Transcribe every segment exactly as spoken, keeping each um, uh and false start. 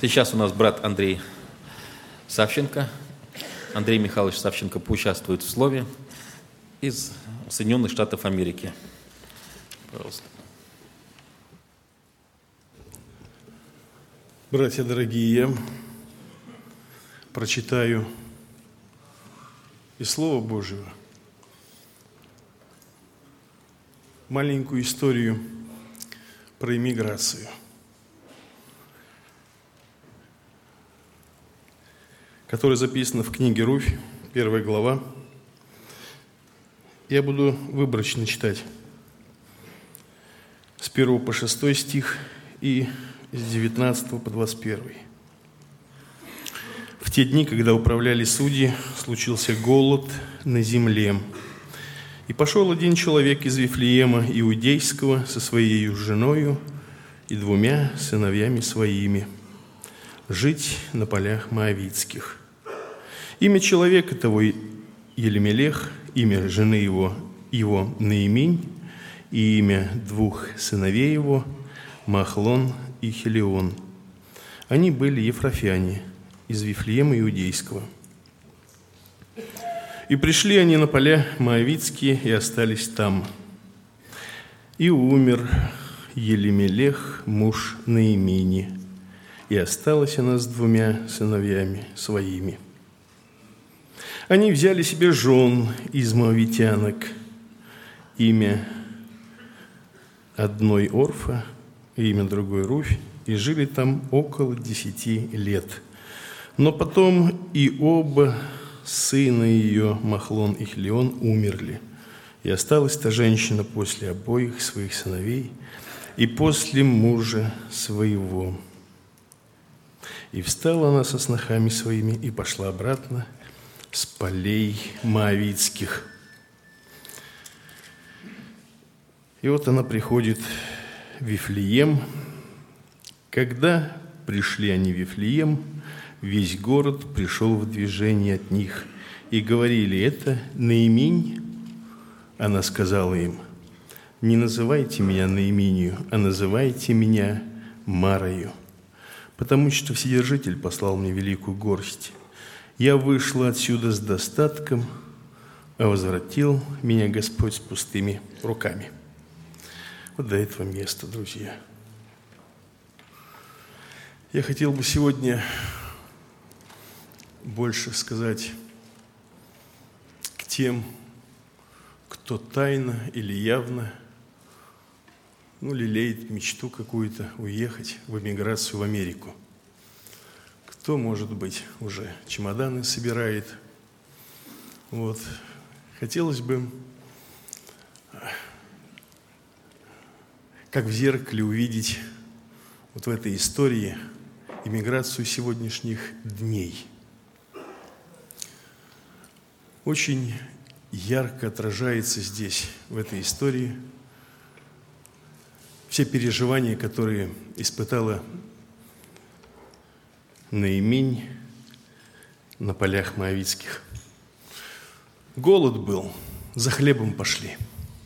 Сейчас у нас брат Андрей Савченко. Андрей Михайлович Савченко поучаствует в слове из Соединенных Штатов Америки. Пожалуйста. Братья дорогие, прочитаю из Слова Божьего маленькую историю про иммиграцию, которая записана в книге Руфь, первая глава. Я буду выборочно читать с первого по шестой стих и с девятнадцатого по двадцать первый. В те дни, когда управляли судьи, случился голод на земле. И пошел один человек из Вифлеема Иудейского со своей женою и двумя сыновьями своими жить на полях Моавитских. Имя человека того Елемелех, имя жены его, его Наиминь, и имя двух сыновей его Махлон и Хелион. Они были ефрафяне из Вифлеема Иудейского. И пришли они на поля Моавитские и остались там. И умер Елемелех, муж Наимини, и осталась она с двумя сыновьями своими. Они взяли себе жен из моавитянок, имя одной Орфа, имя другой Руфь, и жили там около десяти лет. Но потом и оба сына ее, Махлон и Хелион, умерли, и осталась та женщина после обоих своих сыновей и после мужа своего. И встала она со снохами своими и пошла обратно с полей Моавитских. И вот она приходит в Вифлеем. Когда пришли они в Вифлеем, весь город пришел в движение от них. И говорили: это Наиминь? Она сказала им: не называйте меня Наиминью, а называйте меня Марою, потому что Вседержитель послал мне великую горсть. Я вышла отсюда с достатком, а возвратил меня Господь с пустыми руками. Вот до этого места, друзья. Я хотел бы сегодня больше сказать к тем, кто тайно или явно, ну, лелеет мечту какую-то уехать в эмиграцию в Америку. Кто, может быть, уже чемоданы собирает. Вот. Хотелось бы, как в зеркале, увидеть вот в этой истории иммиграцию сегодняшних дней. Очень ярко отражается здесь, в этой истории, все переживания, которые испытала Наиминь на полях Моавитских. Голод был, за хлебом пошли.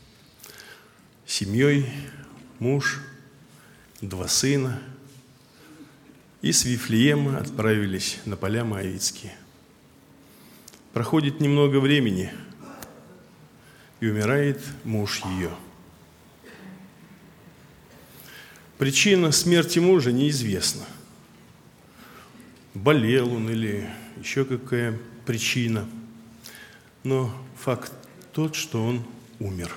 Семьей, муж, два сына. И с Вифлеема отправились на поля Моавитские. Проходит немного времени, и умирает муж ее. Причина смерти мужа неизвестна. Болел он или еще какая причина. Но факт тот, что он умер.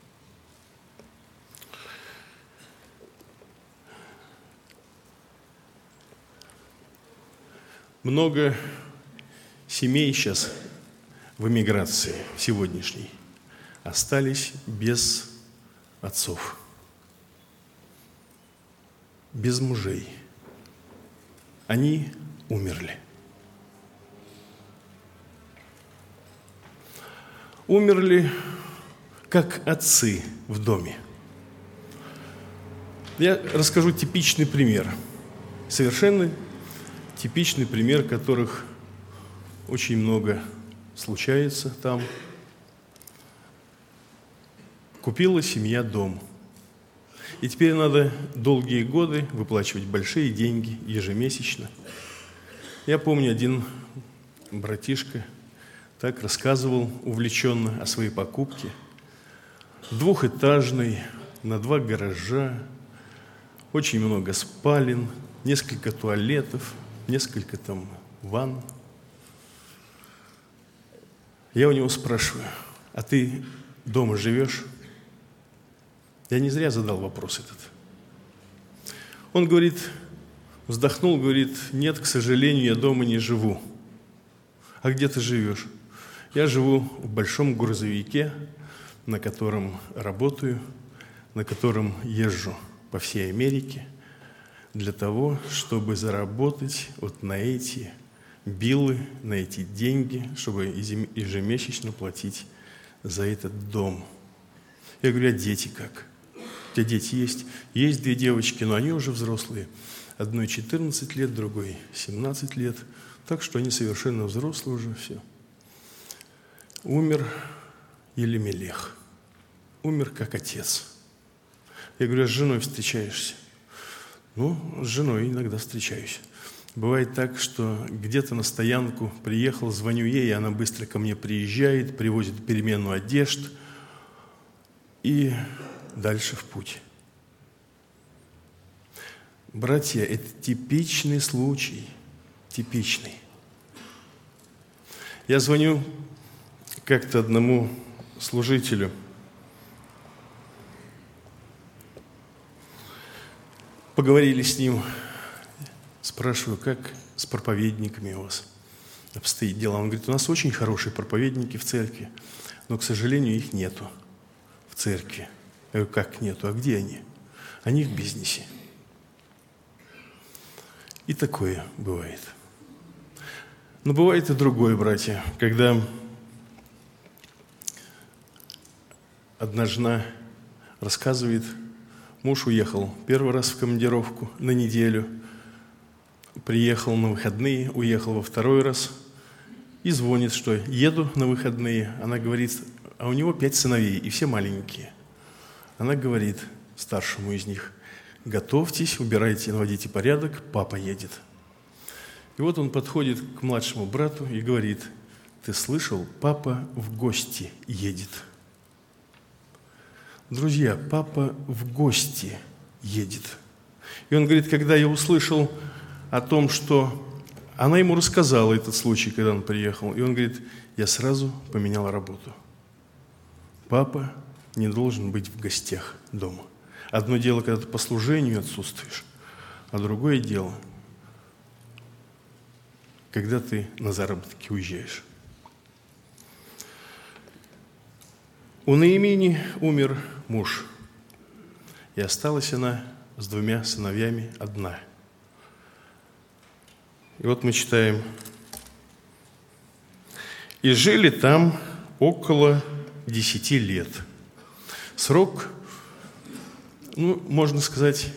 Много семей сейчас в эмиграции сегодняшней остались без отцов, без мужей. Они умерли. Умерли как отцы в доме. Я расскажу типичный пример. Совершенно типичный пример, которых очень много случается там. Купила семья дом. И теперь надо долгие годы выплачивать большие деньги ежемесячно. Я помню, один братишка так рассказывал увлеченно о своей покупке. Двухэтажный, на два гаража, очень много спален, несколько туалетов, несколько там ванн. Я у него спрашиваю: а ты дома живешь? Я не зря задал вопрос этот. Он говорит, вздохнул, говорит: нет, к сожалению, я дома не живу. А где ты живешь? Я живу в большом грузовике, на котором работаю, на котором езжу по всей Америке, для того, чтобы заработать вот на эти биллы, на эти деньги, чтобы ежемесячно платить за этот дом. Я говорю: а дети как? У тебя дети есть? Есть две девочки, но они уже взрослые. Одной четырнадцать лет, другой семнадцать лет. Так что они совершенно взрослые уже, все. Умер Елемелех. Умер как отец. Я говорю: а с женой встречаешься? Ну, с женой иногда встречаюсь. Бывает так, что где-то на стоянку приехал, звоню ей, и она быстро ко мне приезжает, привозит перемену одежд и дальше в путь. Братья, это типичный случай, типичный. Я звоню как-то одному служителю. Поговорили с ним. Спрашиваю, как с проповедниками у вас обстоит дело. Он говорит: у нас очень хорошие проповедники в церкви, но, к сожалению, их нету в церкви. Я говорю: как нету? А где они? Они в бизнесе. И такое бывает. Но бывает и другое, братья, когда одна жена рассказывает, муж уехал первый раз в командировку на неделю, приехал на выходные, уехал во второй раз и звонит, что еду на выходные. Она говорит: а у него пять сыновей, и все маленькие. Она говорит старшему из них: готовьтесь, убирайте, наводите порядок, папа едет. И вот он подходит к младшему брату и говорит: ты слышал, папа в гости едет. Друзья, папа в гости едет. И он говорит: когда я услышал о том, что она ему рассказала этот случай, когда он приехал, и он говорит: я сразу поменял работу. Папа не должен быть в гостях дома. Одно дело, когда ты по служению отсутствуешь, а другое дело, когда ты на заработки уезжаешь. У Наимини умер муж, и осталась она с двумя сыновьями одна. И вот мы читаем: «И жили там около десяти лет». Срок, ну, можно сказать,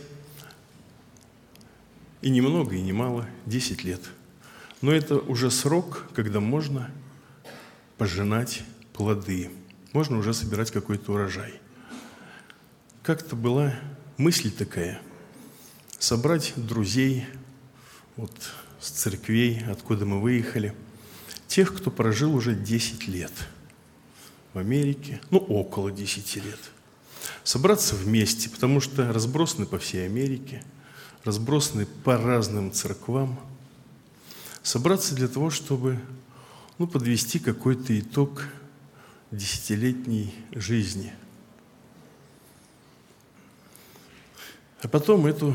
и немного, и немало, десять лет. Но это уже срок, когда можно пожинать плоды, можно уже собирать какой-то урожай. Как-то была мысль такая: собрать друзей вот с церквей, откуда мы выехали, тех, кто прожил уже десять лет в Америке, ну, около десяти лет. Собраться вместе, потому что разбросаны по всей Америке, разбросаны по разным церквам. Собраться для того, чтобы, ну, подвести какой-то итог десятилетней жизни. А потом эту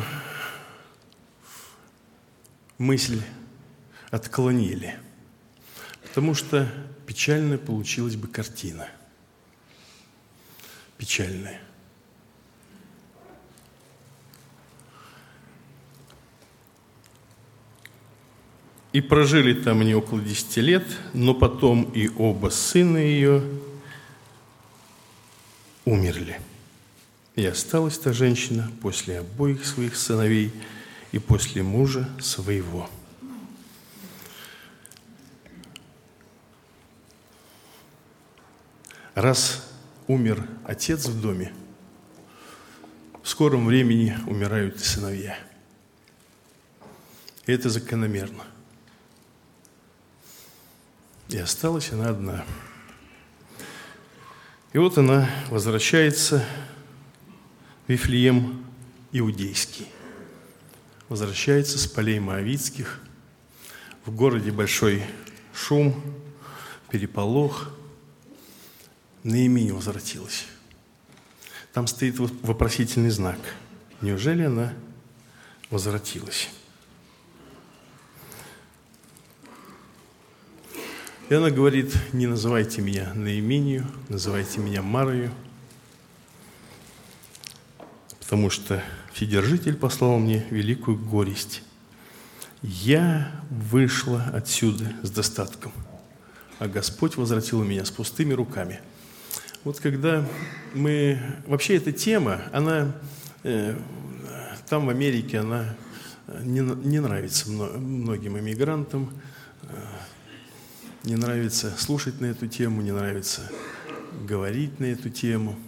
мысль отклонили, потому что печальная получилась бы картина. Печальная. И прожили там они около десяти лет, но потом и оба сына ее умерли. И осталась та женщина после обоих своих сыновей и после мужа своего. Раз умер отец в доме, в скором времени умирают и сыновья. И это закономерно. И осталась она одна. И вот она возвращается в Вифлеем иудейский. Возвращается с полей моавитских. В городе большой шум, переполох. Наимень возвратилась. Там стоит вопросительный знак. Неужели она возвратилась? И она говорит: не называйте меня Наиминью, называйте меня Марою, потому что Вседержитель послал мне великую горесть. Я вышла отсюда с достатком, а Господь возвратил меня с пустыми руками. Вот когда мы... Вообще эта тема, она э, там в Америке, она не, не нравится многим иммигрантам, э, не нравится слушать на эту тему, не нравится говорить на эту тему.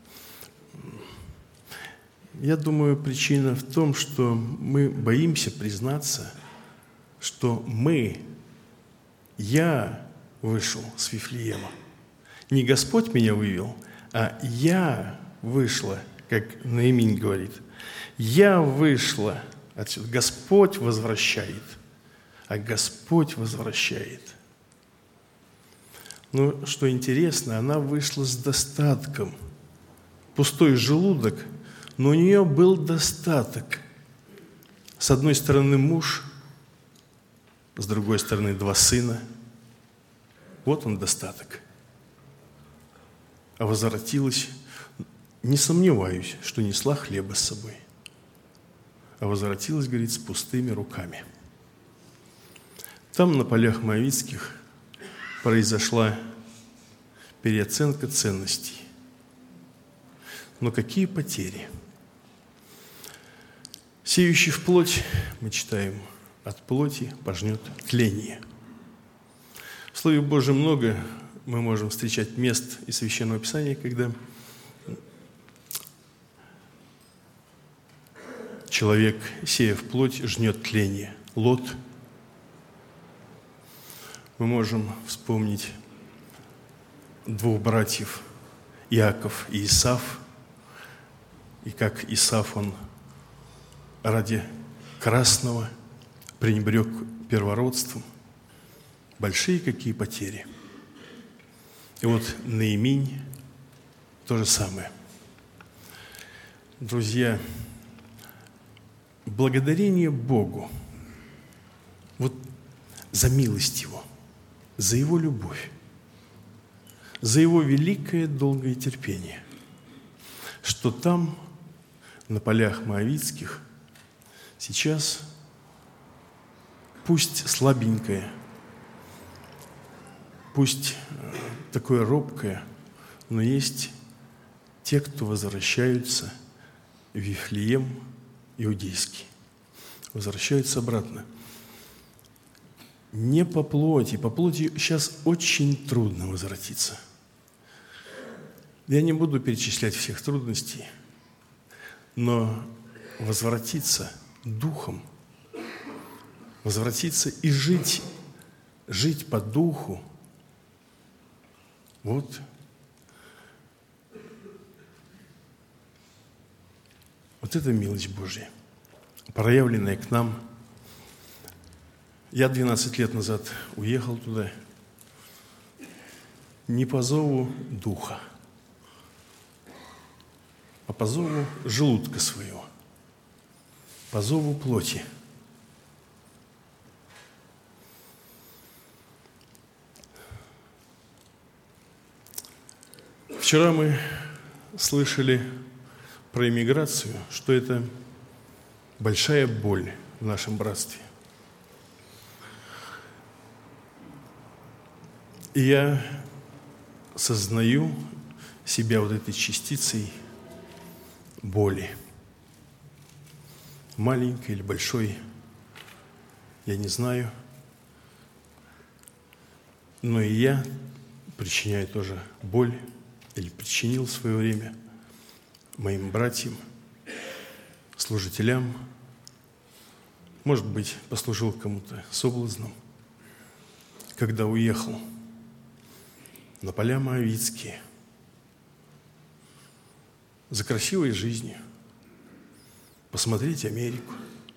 Я думаю, причина в том, что мы боимся признаться, что мы, я вышел с Вифлеема. Не Господь меня вывел, а я вышла, как Наимень говорит. Я вышла отсюда. Господь возвращает, а Господь возвращает. Но что интересно, она вышла с достатком. Пустой желудок, но у нее был достаток. С одной стороны муж, с другой стороны два сына. Вот он достаток. А возвратилась, не сомневаюсь, что несла хлеба с собой. А возвратилась, говорит, с пустыми руками. Там на полях моавитских произошла переоценка ценностей. Но какие потери? Сеющий в плоть, мы читаем, от плоти пожнет тление. В Слове Божьем много мы можем встречать мест из Священного Писания, когда человек, сея в плоть, жнет тление. Лот. Мы можем вспомнить двух братьев, Иаков и Исав, и как Исав, он ради красного пренебрег первородством. Большие какие потери. И вот Наимень то же самое. Друзья, благодарение Богу вот за милость Его, за Его любовь, за Его великое долгое терпение, что там, на полях моавитских, сейчас пусть слабенькое, пусть такое робкое, но есть те, кто возвращаются в Вифлеем иудейский, возвращаются обратно. Не по плоти. По плоти сейчас очень трудно возвратиться. Я не буду перечислять всех трудностей, но возвратиться духом, возвратиться и жить, жить по духу, вот, вот это милость Божья, проявленная к нам. Я двенадцать лет назад уехал туда не по зову духа, а по зову желудка своего, по зову плоти. Вчера мы слышали про эмиграцию, что это большая боль в нашем братстве. И я сознаю себя вот этой частицей боли. Маленькой или большой, я не знаю. Но и я причиняю тоже боль, или причинил в свое время моим братьям. служителям, может быть, послужил кому-то соблазном, когда уехал на поля Моавитские за красивой жизнью, посмотреть Америку,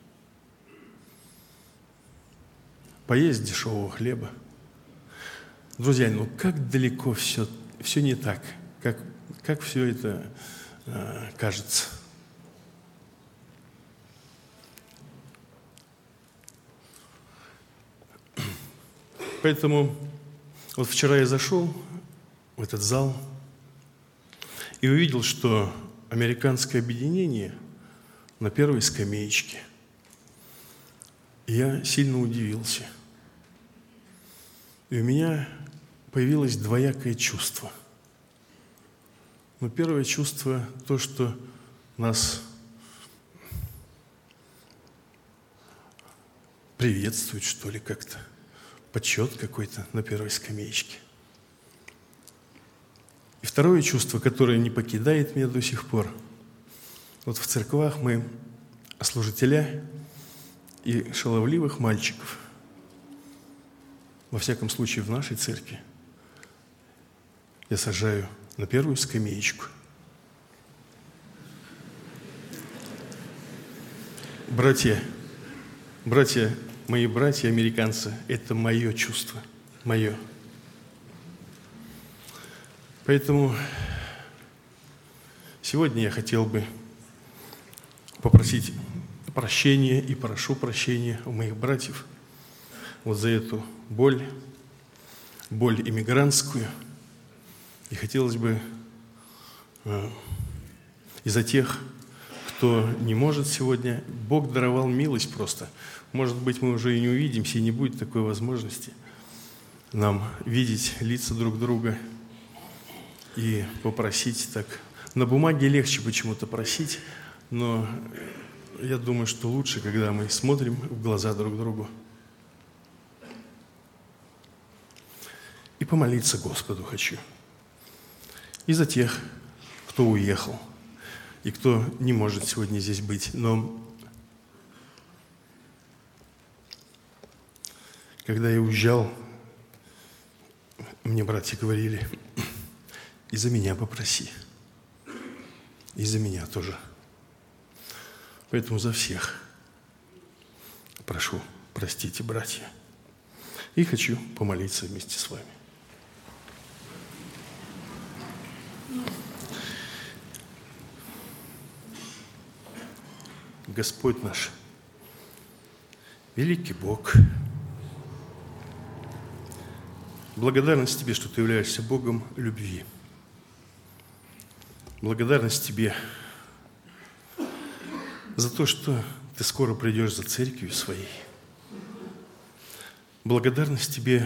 поесть дешевого хлеба. Друзья, ну как далеко все, все не так, как, как все это э, кажется. Поэтому вот вчера я зашел в этот зал и увидел, что американское объединение на первой скамеечке. И я сильно удивился. И у меня появилось двоякое чувство. Но первое чувство – то, что нас приветствуют, что ли, как-то. Почет какой-то на первой скамеечке. И второе чувство, которое не покидает меня до сих пор. Вот в церквах мы служителя и шаловливых мальчиков, во всяком случае в нашей церкви, я сажаю на первую скамеечку. Братья, братья, мои братья американцы, это мое чувство, мое. Поэтому сегодня я хотел бы попросить прощения и прошу прощения у моих братьев вот за эту боль, боль иммигрантскую. И хотелось бы э, и за тех, кто не может сегодня, Бог даровал милость просто. Может быть, мы уже и не увидимся, и не будет такой возможности нам видеть лица друг друга и попросить так. На бумаге легче почему-то просить, но я думаю, что лучше, когда мы смотрим в глаза друг другу. И помолиться Господу хочу. И за тех, кто уехал, и кто не может сегодня здесь быть. Но когда я уезжал, мне братья говорили: и за меня попроси, и за меня тоже. Поэтому за всех прошу, простите, братья. И хочу помолиться вместе с вами. Господь наш, великий Бог, благодарность Тебе, что Ты являешься Богом любви. Благодарность Тебе за то, что Ты скоро придешь за церковью своей. Благодарность Тебе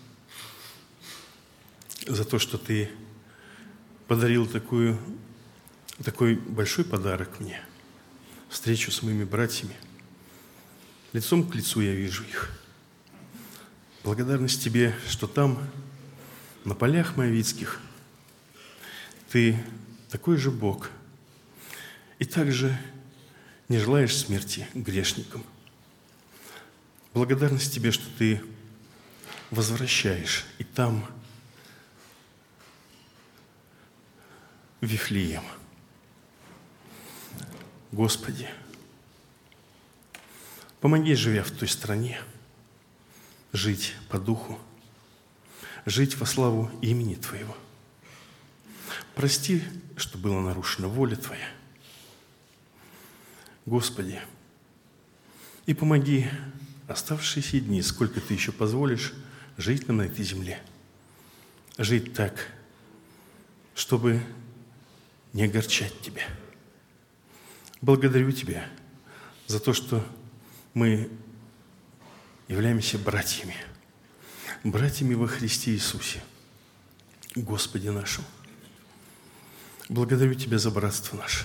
за то, что Ты подарил такую, такой большой подарок мне. Встречу с моими братьями. Лицом к лицу я вижу их. Благодарность Тебе, что там, на полях Моавитских, Ты такой же Бог. И также не желаешь смерти грешникам. Благодарность Тебе, что Ты возвращаешь и там, в Вифлеем. Господи, помоги, живя в той стране, жить по духу, жить во славу имени Твоего. Прости, что была нарушена воля Твоя. Господи, и помоги оставшиеся дни, сколько Ты еще позволишь, жить нам на этой земле. Жить так, чтобы не огорчать Тебя. Благодарю Тебя за то, что мы являемся братьями, братьями во Христе Иисусе, Господе нашем. Благодарю Тебя за братство наше,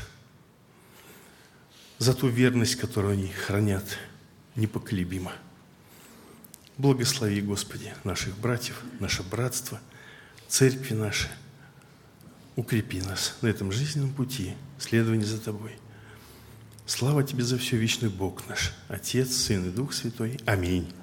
за ту верность, которую они хранят непоколебимо. Благослови, Господи, наших братьев, наше братство, церкви наши. Укрепи нас на этом жизненном пути, следования за Тобой. Слава Тебе за все, вечный Бог наш, Отец, Сын и Дух Святой. Аминь.